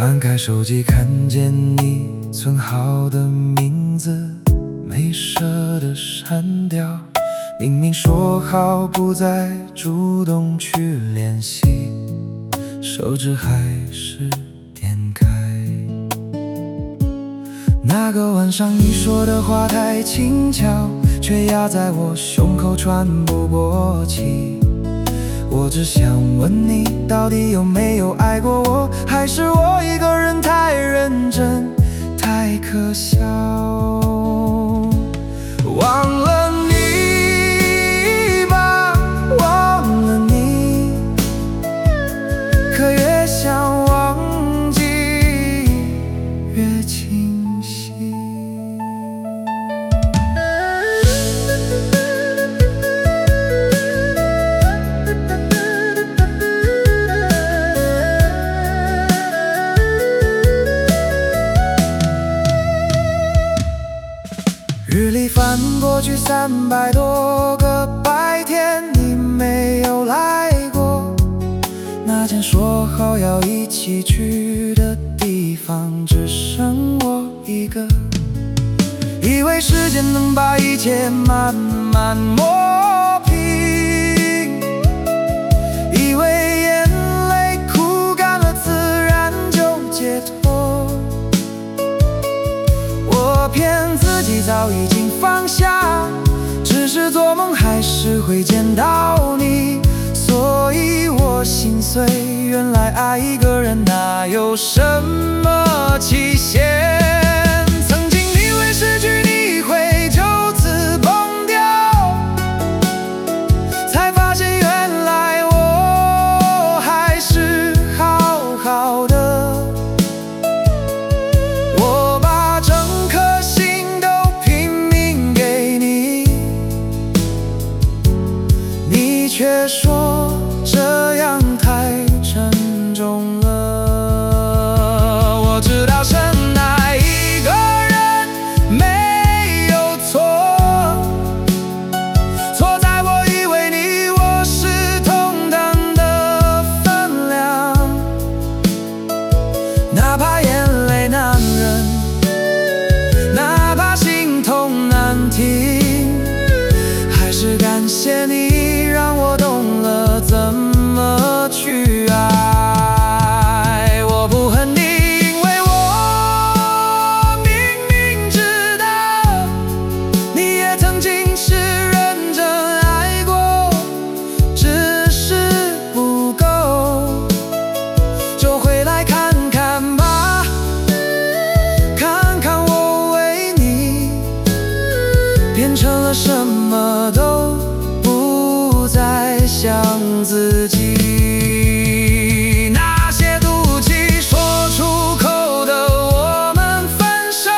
翻开手机，看见你存好的名字，没舍得删掉。明明说好不再主动去联系，手指还是点开。那个晚上你说的话太轻巧，却压在我胸口喘不过气。我只想问你，到底有没有爱过我？还是我一个人太认真，太可笑？忘了你吧，忘了你，可越想忘记越清晰。日历翻过去300多个白天，你没有来过。那天说好要一起去的地方，只剩我一个。以为时间能把一切慢慢磨平，以为眼泪哭干了自然就解脱。我骗自己早已经放下，只是做梦还是会见到你，所以我心碎。原来爱一个人哪有什么期限？曾经以为失去你会就此崩掉，才发现原来我还是好好的。我把整颗心都拼命给你，你却说这样太沉重了。我知道深爱一个人没有错，错在我以为你我是同等的分量，哪怕眼泪难忍，哪怕心痛难停，还是感谢你让我懂了怎么去爱。我不恨你，因为我明明知道你也曾经是认真爱过，只是不够，就回来看看吧，看看我为你变成了什么都不再像自己。那些赌气说出口的我们分手，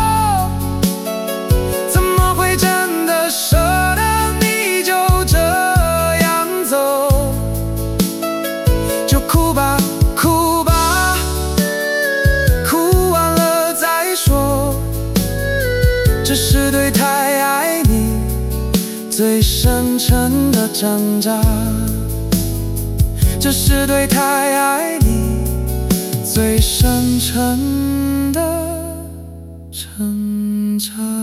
怎么会真的舍得你就这样走？就哭吧哭吧，哭完了再说，这是对太爱你最深沉的挣扎，这是对太爱你最深沉的挣扎。